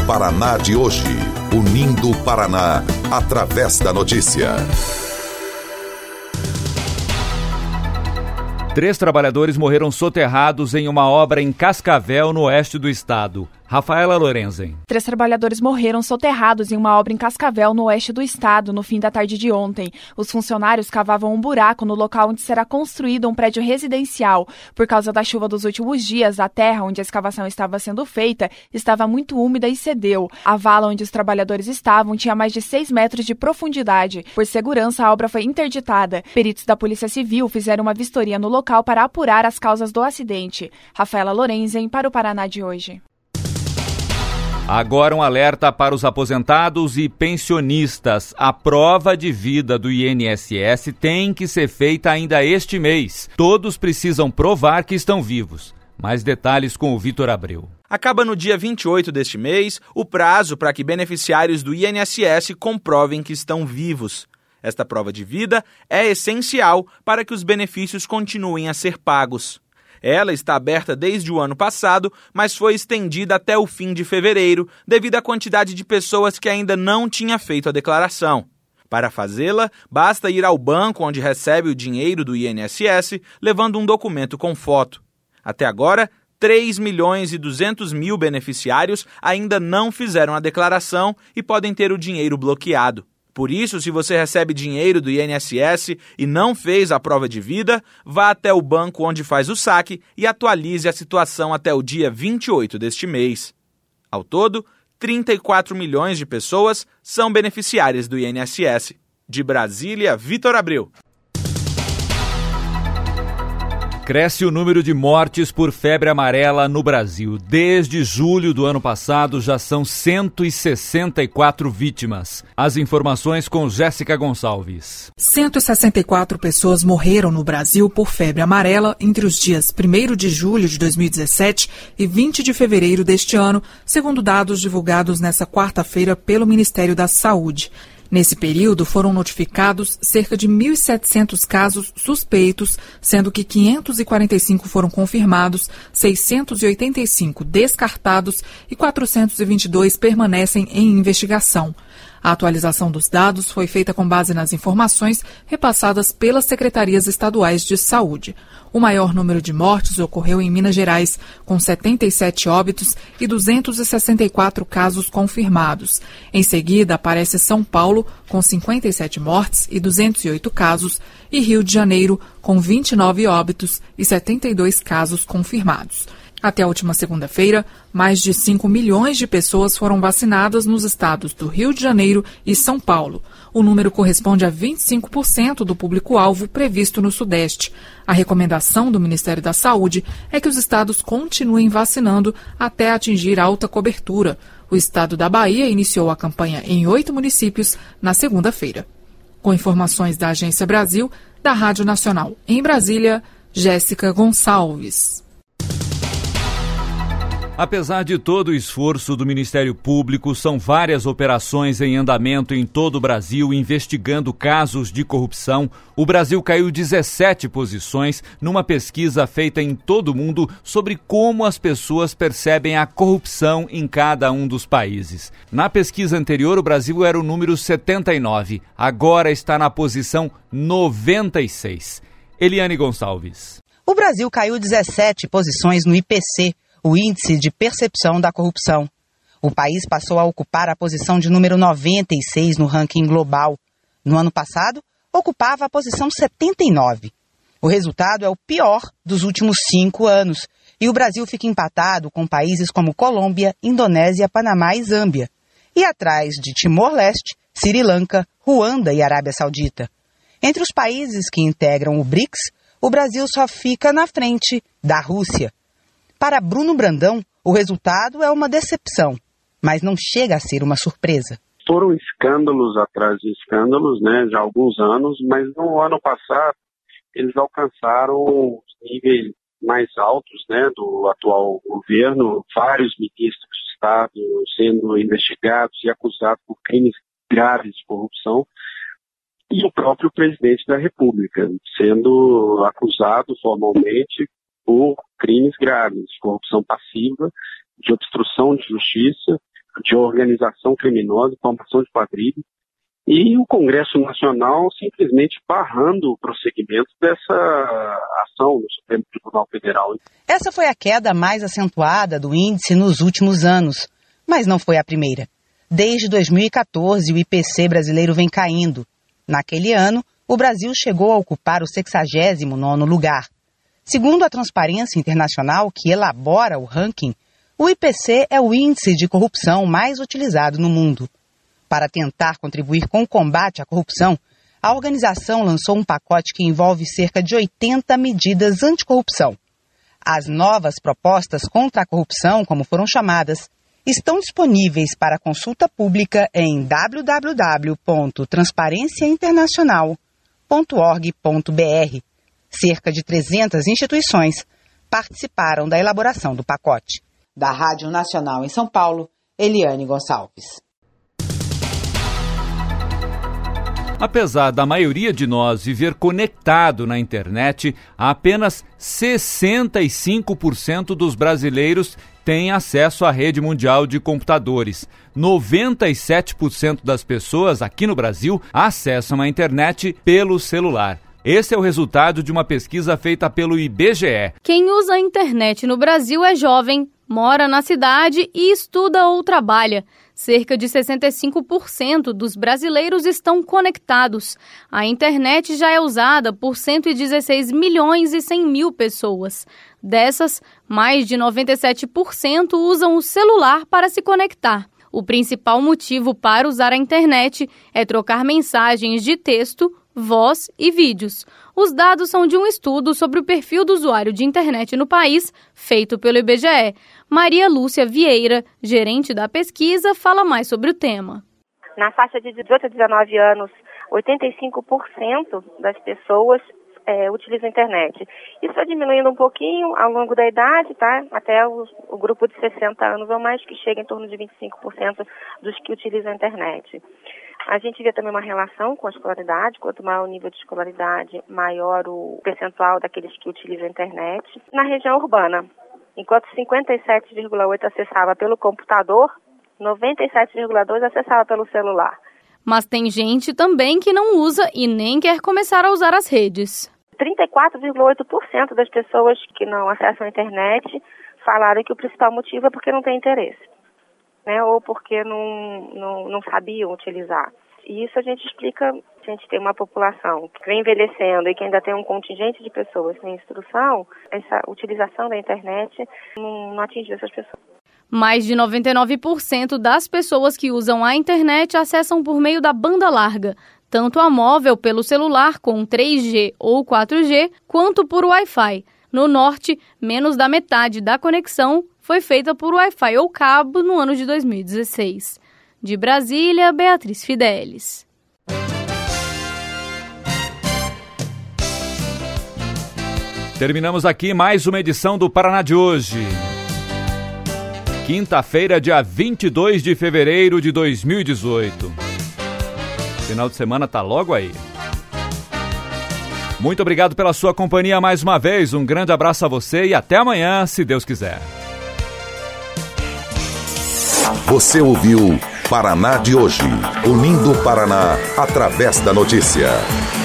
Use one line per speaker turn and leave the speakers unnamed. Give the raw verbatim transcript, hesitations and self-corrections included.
Paraná de hoje. Unindo o Paraná, através da notícia.
Três trabalhadores morreram soterrados em uma obra em Cascavel, no oeste do estado. Rafaela Lorenzen.
Três trabalhadores morreram soterrados em uma obra em Cascavel, no oeste do estado, no fim da tarde de ontem. Os funcionários cavavam um buraco no local onde será construído um prédio residencial. Por causa da chuva dos últimos dias, a terra onde a escavação estava sendo feita estava muito úmida e cedeu. A vala onde os trabalhadores estavam tinha mais de seis metros de profundidade. Por segurança, a obra foi interditada. Peritos da Polícia Civil fizeram uma vistoria no local para apurar as causas do acidente. Rafaela Lorenzen, para o Paraná de hoje.
Agora um alerta para os aposentados e pensionistas. A prova de vida do I N S S tem que ser feita ainda este mês. Todos precisam provar que estão vivos. Mais detalhes com o Vitor Abreu.
Acaba no dia vinte e oito deste mês o prazo para que beneficiários do I N S S comprovem que estão vivos. Esta prova de vida é essencial para que os benefícios continuem a ser pagos. Ela está aberta desde o ano passado, mas foi estendida até o fim de fevereiro, devido à quantidade de pessoas que ainda não tinha feito a declaração. Para fazê-la, basta ir ao banco onde recebe o dinheiro do I N S S, levando um documento com foto. Até agora, três milhões e duzentos mil beneficiários ainda não fizeram a declaração e podem ter o dinheiro bloqueado. Por isso, se você recebe dinheiro do I N S S e não fez a prova de vida, vá até o banco onde faz o saque e atualize a situação até o dia vinte e oito deste mês. Ao todo, trinta e quatro milhões de pessoas são beneficiárias do I N S S. De Brasília, Vitor Abreu.
Cresce o número de mortes por febre amarela no Brasil. Desde julho do ano passado, já são cento e sessenta e quatro vítimas. As informações com Jéssica Gonçalves.
cento e sessenta e quatro pessoas morreram no Brasil por febre amarela entre os dias primeiro de julho de dois mil e dezessete e vinte de fevereiro deste ano, segundo dados divulgados nesta quarta-feira pelo Ministério da Saúde. Nesse período, foram notificados cerca de mil e setecentos casos suspeitos, sendo que quinhentos e quarenta e cinco foram confirmados, seiscentos e oitenta e cinco descartados e quatrocentos e vinte e dois permanecem em investigação. A atualização dos dados foi feita com base nas informações repassadas pelas secretarias estaduais de saúde. O maior número de mortes ocorreu em Minas Gerais, com setenta e sete óbitos e duzentos e sessenta e quatro casos confirmados. Em seguida, aparece São Paulo, com cinquenta e sete mortes e duzentos e oito casos, e Rio de Janeiro, com vinte e nove óbitos e setenta e dois casos confirmados. Até a última segunda-feira, mais de cinco milhões de pessoas foram vacinadas nos estados do Rio de Janeiro e São Paulo. O número corresponde a vinte e cinco por cento do público-alvo previsto no Sudeste. A recomendação do Ministério da Saúde é que os estados continuem vacinando até atingir alta cobertura. O estado da Bahia iniciou a campanha em oito municípios na segunda-feira. Com informações da Agência Brasil, da Rádio Nacional em Brasília, Jéssica Gonçalves.
Apesar de todo o esforço do Ministério Público, são várias operações em andamento em todo o Brasil investigando casos de corrupção. O Brasil caiu dezessete posições numa pesquisa feita em todo o mundo sobre como as pessoas percebem a corrupção em cada um dos países. Na pesquisa anterior, o Brasil era o número setenta e nove, agora está na posição noventa e seis. Eliane Gonçalves.
O Brasil caiu dezessete posições no I P C, o Índice de Percepção da Corrupção. O país passou a ocupar a posição de número noventa e seis no ranking global. No ano passado, ocupava a posição setenta e nove. O resultado é o pior dos últimos cinco anos, e o Brasil fica empatado com países como Colômbia, Indonésia, Panamá e Zâmbia, e atrás de Timor-Leste, Sri Lanka, Ruanda e Arábia Saudita. Entre os países que integram o BRICS, o Brasil só fica na frente da Rússia. Para Bruno Brandão, o resultado é uma decepção, mas não chega a ser uma surpresa.
Foram escândalos atrás de escândalos, né, já há alguns anos, mas no ano passado eles alcançaram os níveis mais altos, né, do atual governo, vários ministros de Estado sendo investigados e acusados por crimes graves de corrupção, e o próprio presidente da República sendo acusado formalmente por crimes graves, de corrupção passiva, de obstrução de justiça, de organização criminosa, formação de quadrilha, e o Congresso Nacional simplesmente barrando o prosseguimento dessa ação no Supremo Tribunal Federal.
Essa foi a queda mais acentuada do índice nos últimos anos, mas não foi a primeira. Desde dois mil e quatorze, o I P C brasileiro vem caindo. Naquele ano, o Brasil chegou a ocupar o sexagésimo nono lugar. Segundo a Transparência Internacional, que elabora o ranking, o I P C é o índice de corrupção mais utilizado no mundo. Para tentar contribuir com o combate à corrupção, a organização lançou um pacote que envolve cerca de oitenta medidas anticorrupção. As novas propostas contra a corrupção, como foram chamadas, estão disponíveis para consulta pública em w w w ponto transparência internacional ponto org ponto b r. Cerca de trezentas instituições participaram da elaboração do pacote. Da Rádio Nacional em São Paulo, Eliane Gonçalves.
Apesar da maioria de nós viver conectado na internet, apenas sessenta e cinco por cento dos brasileiros têm acesso à rede mundial de computadores. noventa e sete por cento das pessoas aqui no Brasil acessam a internet pelo celular. Esse é o resultado de uma pesquisa feita pelo I B G E.
Quem usa a internet no Brasil é jovem, mora na cidade e estuda ou trabalha. Cerca de sessenta e cinco por cento dos brasileiros estão conectados. A internet já é usada por cento e dezesseis milhões e cem mil pessoas. Dessas, mais de noventa e sete por cento usam o celular para se conectar. O principal motivo para usar a internet é trocar mensagens de texto, voz e vídeos. Os dados são de um estudo sobre o perfil do usuário de internet no país, feito pelo I B G E. Maria Lúcia Vieira, gerente da pesquisa, fala mais sobre o tema.
Na faixa de dezoito a dezenove anos, oitenta e cinco por cento das pessoas é, utilizam a internet. Isso vai diminuindo um pouquinho ao longo da idade, tá? Até o, o grupo de sessenta anos ou mais, que chega em torno de vinte e cinco por cento dos que utilizam a internet. A gente vê também uma relação com a escolaridade. Quanto maior o nível de escolaridade, maior o percentual daqueles que utilizam a internet. Na região urbana, enquanto cinquenta e sete vírgula oito por cento acessava pelo computador, noventa e sete vírgula dois por cento acessava pelo celular.
Mas tem gente também que não usa e nem quer começar a usar as redes.
trinta e quatro vírgula oito por cento das pessoas que não acessam a internet falaram que o principal motivo é porque não tem interesse, né? Ou porque não, não, não sabiam utilizar. E isso a gente explica, a gente tem uma população que vem envelhecendo e que ainda tem um contingente de pessoas sem instrução, essa utilização da internet não, não atinge essas pessoas.
Mais de noventa e nove por cento das pessoas que usam a internet acessam por meio da banda larga, tanto a móvel pelo celular com três G ou quatro G, quanto por Wi-Fi. No norte, menos da metade da conexão foi feita por Wi-Fi ou cabo no ano de dois mil e dezesseis. De Brasília, Beatriz Fidelis.
Terminamos aqui mais uma edição do Paraná de hoje. Quinta-feira, dia vinte e dois de fevereiro de dois mil e dezoito. Final de semana tá logo aí. Muito obrigado pela sua companhia mais uma vez. Um grande abraço a você e até amanhã, se Deus quiser.
Você ouviu Paraná de hoje, unindo o Paraná através da notícia.